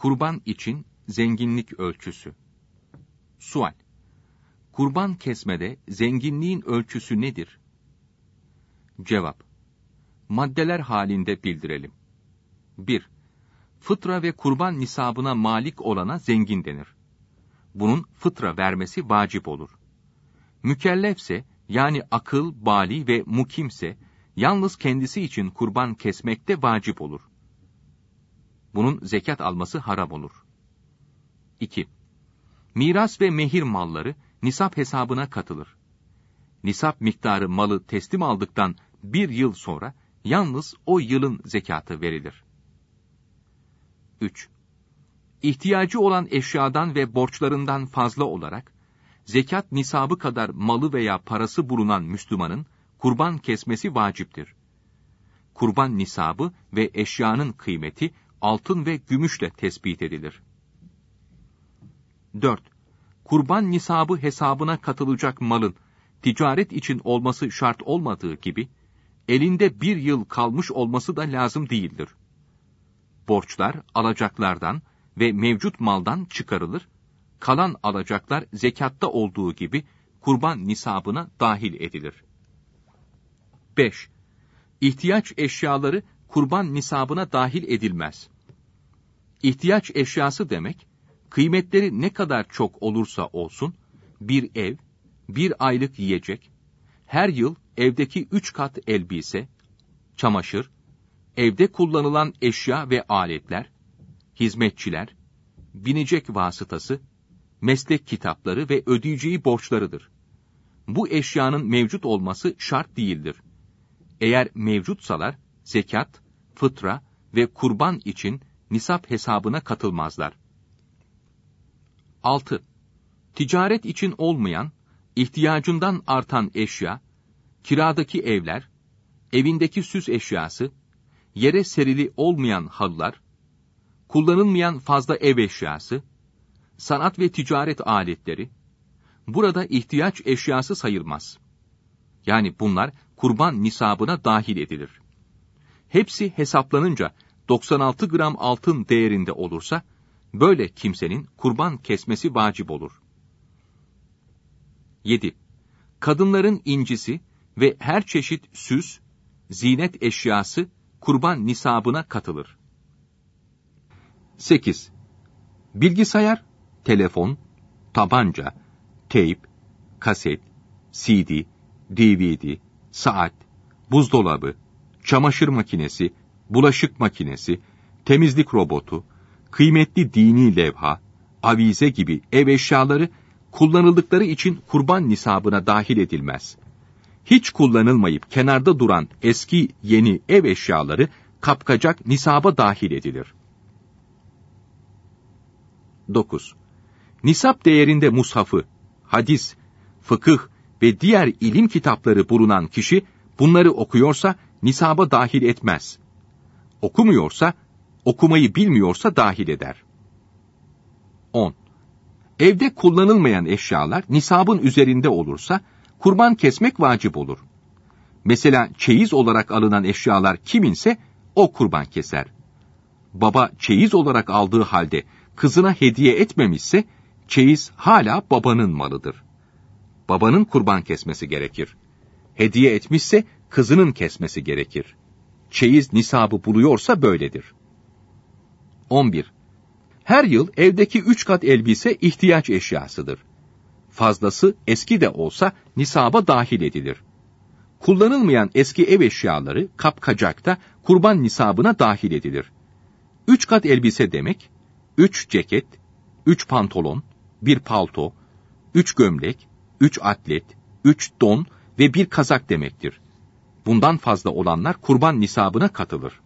Kurban için zenginlik ölçüsü. Sual: Kurban kesmede zenginliğin ölçüsü nedir? Cevap: Maddeler halinde bildirelim. 1. Fıtra ve kurban nisabına malik olana zengin denir. Bunun fıtra vermesi vacip olur. Mükellefse, yani akıl, bali ve mukimse, yalnız kendisi için kurban kesmekte vacip olur. Bunun zekat alması haram olur. 2. Miras ve mehir malları nisap hesabına katılır. Nisap miktarı malı teslim aldıktan 1 yıl sonra yalnız o yılın zekatı verilir. 3. İhtiyacı olan eşyadan ve borçlarından fazla olarak, zekat nisabı kadar malı veya parası bulunan Müslümanın kurban kesmesi vaciptir. Kurban nisabı ve eşyanın kıymeti altın ve gümüşle tespit edilir. 4. Kurban nisabı hesabına katılacak malın ticaret için olması şart olmadığı gibi, elinde 1 yıl kalmış olması da lazım değildir. Borçlar alacaklardan ve mevcut maldan çıkarılır, kalan alacaklar zekatta olduğu gibi kurban nisabına dahil edilir. 5. İhtiyaç eşyaları kurban nisabına dahil edilmez. İhtiyaç eşyası demek, kıymetleri ne kadar çok olursa olsun, bir ev, 1 aylık yiyecek, her yıl evdeki 3 kat elbise, çamaşır, evde kullanılan eşya ve aletler, hizmetçiler, binecek vasıtası, meslek kitapları ve ödeyeceği borçlarıdır. Bu eşyanın mevcut olması şart değildir. Eğer mevcutsalar, zekat, fıtra ve kurban için nisap hesabına katılmazlar. 6. Ticaret için olmayan, ihtiyacından artan eşya, kiradaki evler, evindeki süs eşyası, yere serili olmayan halılar, kullanılmayan fazla ev eşyası, sanat ve ticaret aletleri, burada ihtiyaç eşyası sayılmaz. Yani bunlar kurban nisabına dahil edilir. Hepsi hesaplanınca 96 gram altın değerinde olursa, böyle kimsenin kurban kesmesi vacip olur. 7. Kadınların incisi ve her çeşit süs, zinet eşyası kurban nisabına katılır. 8. Bilgisayar, telefon, tabanca, teyp, kaset, CD, DVD, saat, buzdolabı, çamaşır makinesi, bulaşık makinesi, temizlik robotu, kıymetli dini levha, avize gibi ev eşyaları kullanıldıkları için kurban nisabına dahil edilmez. Hiç kullanılmayıp kenarda duran eski yeni ev eşyaları kapkacak nisaba dahil edilir. 9. Nisap değerinde mushafı, hadis, fıkıh ve diğer ilim kitapları bulunan kişi bunları okuyorsa nisaba dahil etmez. Okumuyorsa, okumayı bilmiyorsa dahil eder. 10. Evde kullanılmayan eşyalar nisabın üzerinde olursa kurban kesmek vacip olur. Mesela çeyiz olarak alınan eşyalar kiminse o kurban keser. Baba çeyiz olarak aldığı halde kızına hediye etmemişse çeyiz hala babanın malıdır. Babanın kurban kesmesi gerekir. Hediye etmişse kızının kesmesi gerekir. Çeyiz nisabı buluyorsa böyledir. 11. Her yıl evdeki 3 kat elbise ihtiyaç eşyasıdır. Fazlası eski de olsa nisaba dahil edilir. Kullanılmayan eski ev eşyaları kapkacakta kurban nisabına dahil edilir. 3 kat elbise demek, 3 ceket, 3 pantolon, 1 palto, 3 gömlek, 3 atlet, 3 don ve 1 kazak demektir. Bundan fazla olanlar kurban nisabına katılır.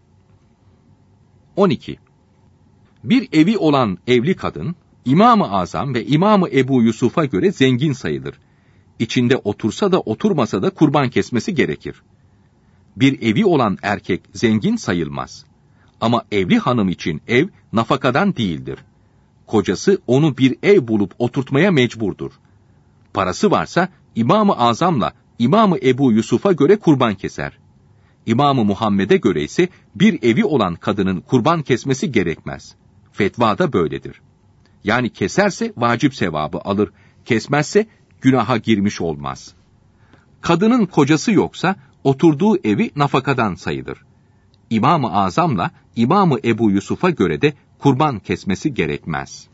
12. Bir evi olan evli kadın, İmam-ı Azam ve İmam-ı Ebu Yusuf'a göre zengin sayılır. İçinde otursa da oturmasa da kurban kesmesi gerekir. Bir evi olan erkek zengin sayılmaz. Ama evli hanım için ev nafakadan değildir. Kocası onu bir ev bulup oturtmaya mecburdur. Parası varsa İmam-ı Azam'la İmam-ı Ebu Yusuf'a göre kurban keser. İmam-ı Muhammed'e göre ise bir evi olan kadının kurban kesmesi gerekmez. Fetva da böyledir. Yani keserse vacip sevabı alır, kesmezse günaha girmiş olmaz. Kadının kocası yoksa oturduğu evi nafakadan sayılır. İmam-ı Azam'la İmam-ı Ebu Yusuf'a göre de kurban kesmesi gerekmez.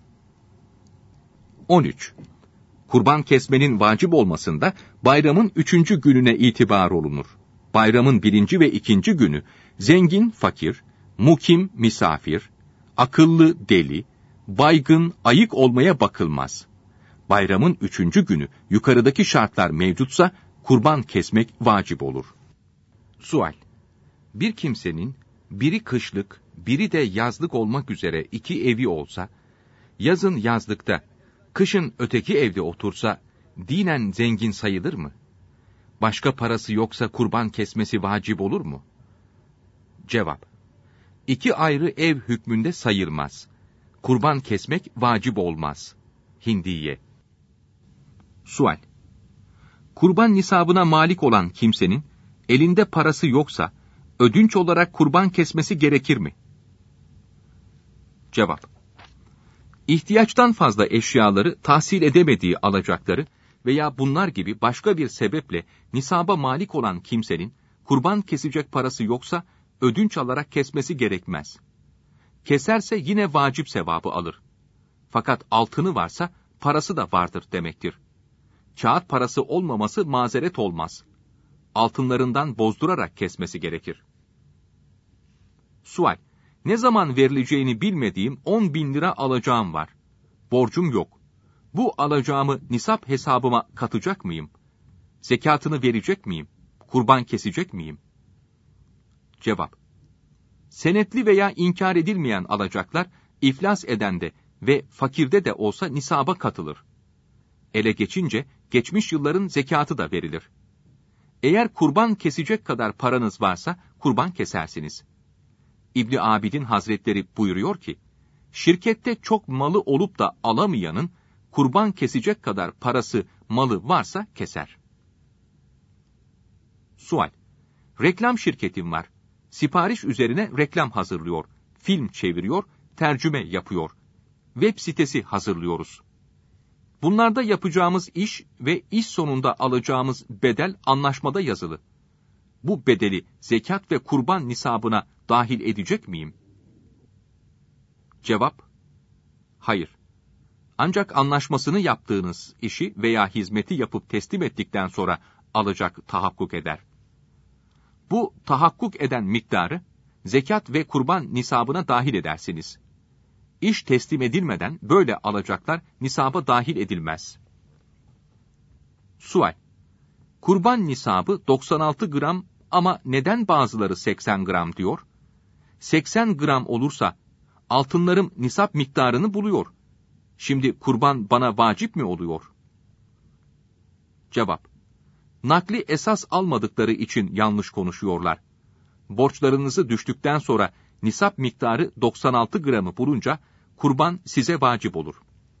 13. Kurban kesmenin vacip olmasında bayramın 3. gününe itibar olunur. Bayramın 1. ve 2. günü zengin, fakir, mukim, misafir, akıllı, deli, baygın, ayık olmaya bakılmaz. Bayramın 3. günü yukarıdaki şartlar mevcutsa kurban kesmek vacip olur. Sual: Bir kimsenin biri kışlık, biri de yazlık olmak üzere 2 evi olsa, yazın yazlıkta, kışın öteki evde otursa, dinen zengin sayılır mı? Başka parası yoksa kurban kesmesi vacip olur mu? Cevap: 2 ayrı ev hükmünde sayılmaz. Kurban kesmek vacip olmaz. Hindiye. Sual: Kurban nisabına malik olan kimsenin elinde parası yoksa ödünç olarak kurban kesmesi gerekir mi? Cevap: İhtiyaçtan fazla eşyaları tahsil edemediği alacakları veya bunlar gibi başka bir sebeple nisaba malik olan kimsenin kurban kesecek parası yoksa ödünç alarak kesmesi gerekmez. Keserse yine vacip sevabı alır. Fakat altını varsa parası da vardır demektir. Kağıt parası olmaması mazeret olmaz. Altınlarından bozdurarak kesmesi gerekir. Sual: Ne zaman verileceğini bilmediğim 10.000 lira alacağım var. Borcum yok. Bu alacağımı nisap hesabıma katacak mıyım? Zekatını verecek miyim? Kurban kesecek miyim? Cevap: Senetli veya inkar edilmeyen alacaklar iflas edende ve fakirde de olsa nisaba katılır. Ele geçince geçmiş yılların zekatı da verilir. Eğer kurban kesecek kadar paranız varsa kurban kesersiniz. İbn Abidin Hazretleri buyuruyor ki, şirkette çok malı olup da alamayanın kurban kesecek kadar parası, malı varsa keser. Sual: Reklam şirketim var. Sipariş üzerine reklam hazırlıyor, film çeviriyor, tercüme yapıyor. Web sitesi hazırlıyoruz. Bunlarda yapacağımız iş ve iş sonunda alacağımız bedel anlaşmada yazılı. Bu bedeli zekat ve kurban nisabına dahil edecek miyim? Cevap: Hayır. Ancak anlaşmasını yaptığınız işi veya hizmeti yapıp teslim ettikten sonra alacak tahakkuk eder. Bu tahakkuk eden miktarı zekat ve kurban nisabına dahil edersiniz. İş teslim edilmeden böyle alacaklar nisaba dahil edilmez. Sual: Kurban nisabı 96 gram ama neden bazıları 80 gram diyor? 80 gram olursa altınlarım nisap miktarını buluyor. Şimdi kurban bana vacip mi oluyor? Cevap: Nakli esas almadıkları için yanlış konuşuyorlar. Borçlarınızı düştükten sonra nisap miktarı 96 gramı bulunca kurban size vacip olur.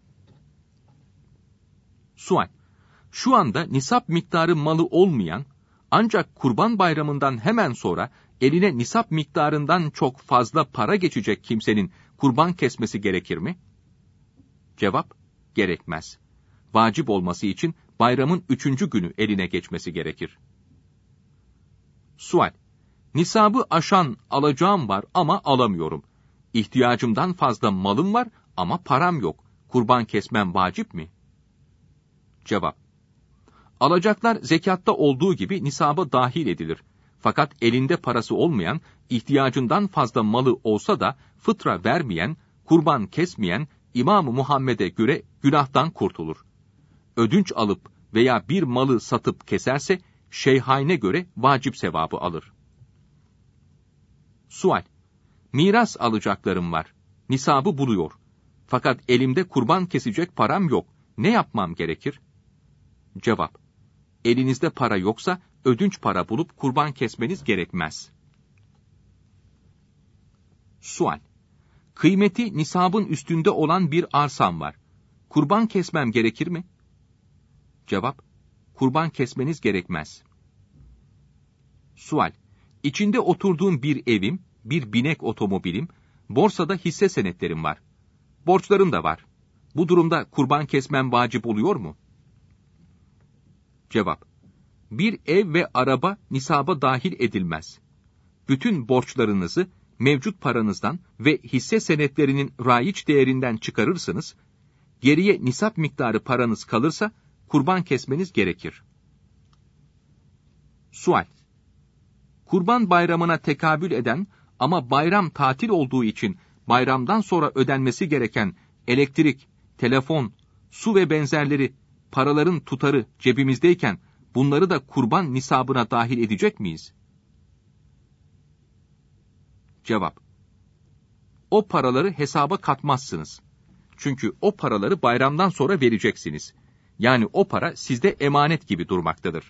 Sual: Şu anda nisap miktarı malı olmayan, ancak kurban bayramından hemen sonra eline nisap miktarından çok fazla para geçecek kimsenin kurban kesmesi gerekir mi? Cevap: Gerekmez. Vacip olması için bayramın 3. günü eline geçmesi gerekir. Sual: Nisabı aşan alacağım var ama alamıyorum. İhtiyacımdan fazla malım var ama param yok. Kurban kesmem vacip mi? Cevap: Alacaklar zekatta olduğu gibi nisaba dahil edilir. Fakat elinde parası olmayan, ihtiyacından fazla malı olsa da fıtra vermeyen, kurban kesmeyen İmam-ı Muhammed'e göre günahtan kurtulur. Ödünç alıp veya bir malı satıp keserse Şeyhayn'e göre vacip sevabı alır. Sual: Miras alacaklarım var. Nisabı buluyor. Fakat elimde kurban kesecek param yok. Ne yapmam gerekir? Cevap: Elinizde para yoksa ödünç para bulup kurban kesmeniz gerekmez. Sual: Kıymeti nisabın üstünde olan bir arsam var. Kurban kesmem gerekir mi? Cevap: Kurban kesmeniz gerekmez. Sual: İçinde oturduğum bir evim, bir binek otomobilim, Borsada hisse senetlerim var. Borçlarım da var. Bu durumda kurban kesmem vacip oluyor mu? Cevap: Bir ev ve araba nisaba dahil edilmez. Bütün borçlarınızı mevcut paranızdan ve hisse senetlerinin raiç değerinden çıkarırsınız, geriye nisap miktarı paranız kalırsa kurban kesmeniz gerekir. Sual: Kurban bayramına tekabül eden ama bayram tatil olduğu için bayramdan sonra ödenmesi gereken elektrik, telefon, su ve benzerleri paraların tutarı cebimizdeyken bunları da kurban nisabına dahil edecek miyiz? Cevap: O paraları hesaba katmazsınız. Çünkü o paraları bayramdan sonra vereceksiniz. Yani o para sizde emanet gibi durmaktadır.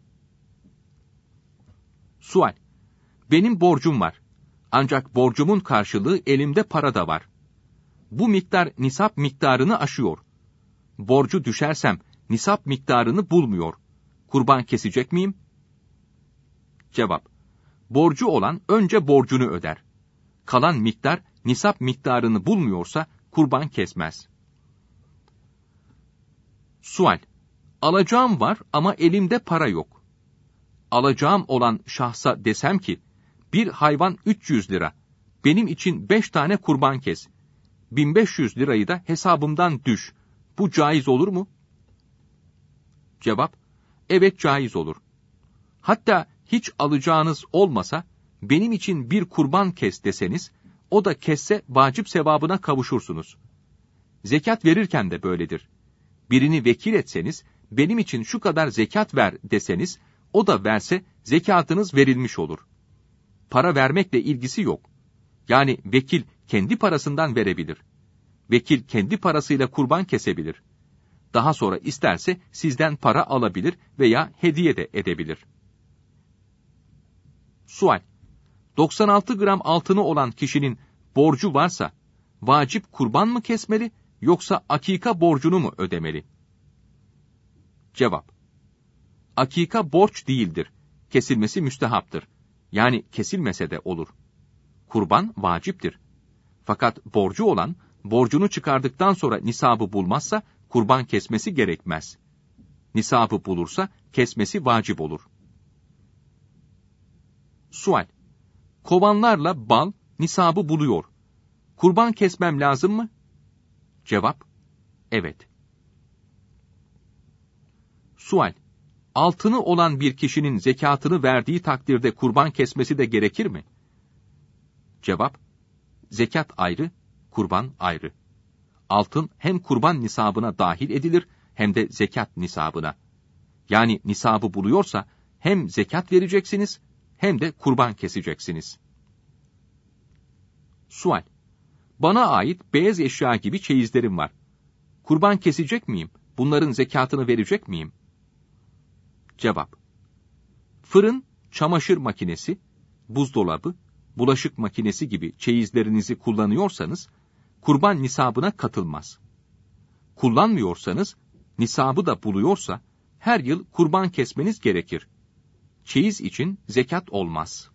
Sual: Benim borcum var. Ancak borcumun karşılığı elimde para da var. Bu miktar nisap miktarını aşıyor. Borcu düşersem nisap miktarını bulmuyor. Kurban kesecek miyim? Cevap: Borcu olan önce borcunu öder. Kalan miktar nisap miktarını bulmuyorsa kurban kesmez. Sual: Alacağım var ama elimde para yok. Alacağım olan şahsa desem ki, bir hayvan 300 lira, benim için 5 tane kurban kes, 1500 lirayı da hesabımdan düş, bu caiz olur mu? Cevap: Evet, caiz olur. Hatta hiç alacağınız olmasa, benim için bir kurban kes deseniz, o da kesse vacip sevabına kavuşursunuz. Zekat verirken de böyledir. Birini vekil etseniz, benim için şu kadar zekat ver deseniz, o da verse zekatınız verilmiş olur. Para vermekle ilgisi yok. Yani vekil kendi parasından verebilir. Vekil kendi parasıyla kurban kesebilir. Daha sonra isterse sizden para alabilir veya hediye de edebilir. Sual: 96 gram altını olan kişinin borcu varsa, vacip kurban mı kesmeli, yoksa akika borcunu mu ödemeli? Cevap: Akika borç değildir. Kesilmesi müstehaptır. Yani kesilmese de olur. Kurban vaciptir. Fakat borcu olan, borcunu çıkardıktan sonra nisabı bulmazsa, kurban kesmesi gerekmez. Nisabı bulursa, kesmesi vacip olur. Sual: Kovanlarla bal nisabı buluyor. Kurban kesmem lazım mı? Cevap: Evet. Sual: Altını olan bir kişinin zekatını verdiği takdirde kurban kesmesi de gerekir mi? Cevap: Zekat ayrı, kurban ayrı. Altın hem kurban nisabına dahil edilir, hem de zekat nisabına. Yani nisabı buluyorsa, hem zekat vereceksiniz, hem de kurban keseceksiniz. Sual: Bana ait beyaz eşya gibi çeyizlerim var. Kurban kesecek miyim? Bunların zekatını verecek miyim? Cevap: Fırın, çamaşır makinesi, buzdolabı, bulaşık makinesi gibi çeyizlerinizi kullanıyorsanız, kurban nisabına katılmaz. Kullanmıyorsanız, nisabı da buluyorsa, her yıl kurban kesmeniz gerekir. Çeyiz için zekat olmaz.